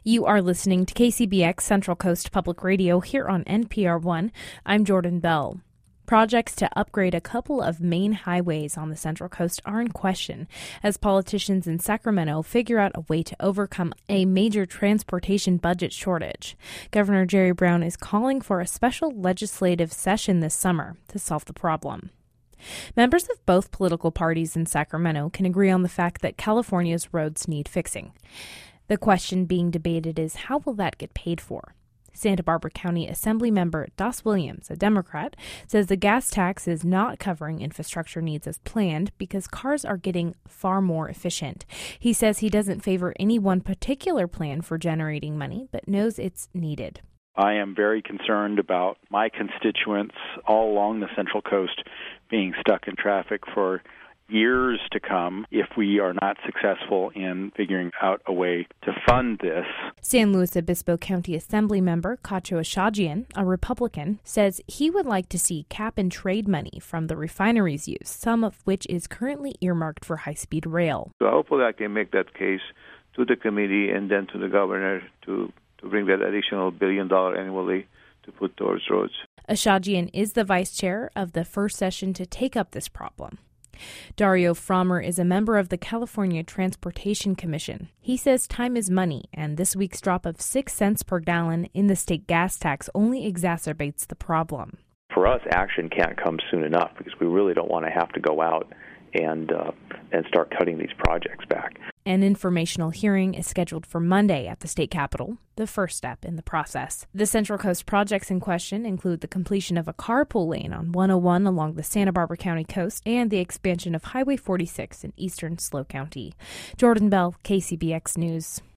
You are listening to KCBX Central Coast Public Radio here on NPR One. I'm Jordan Bell. Projects to upgrade a couple of main highways on the Central Coast are in question as politicians in Sacramento figure out a way to overcome a major transportation budget shortage. Governor Jerry Brown is calling for a special legislative session this summer to solve the problem. Members of both political parties in Sacramento can agree on the fact that California's roads need fixing. The question being debated is how will that get paid for? Santa Barbara County Assemblymember Das Williams, a Democrat, says the gas tax is not covering infrastructure needs as planned because cars are getting far more efficient. He says he doesn't favor any one particular plan for generating money, but knows it's needed. I am very concerned about my constituents all along the Central Coast being stuck in traffic for years to come if we are not successful in figuring out a way to fund this. San Luis Obispo County Assemblymember Cacho Ashajian, a Republican, says he would like to see cap-and-trade money from the refineries use, some of which is currently earmarked for high-speed rail. So hopefully I can make that case to the committee and then to the governor to bring that additional $1 billion annually to put towards roads. Ashajian is the vice chair of the first session to take up this problem. Dario Frommer is a member of the California Transportation Commission. He says time is money, and this week's drop of 6 cents per gallon in the state gas tax only exacerbates the problem. For us, action can't come soon enough because we really don't want to have to go out and start cutting these projects back. An informational hearing is scheduled for Monday at the state capitol, the first step in the process. The Central Coast projects in question include the completion of a carpool lane on 101 along the Santa Barbara County coast and the expansion of Highway 46 in eastern SLO County. Jordan Bell, KCBX News.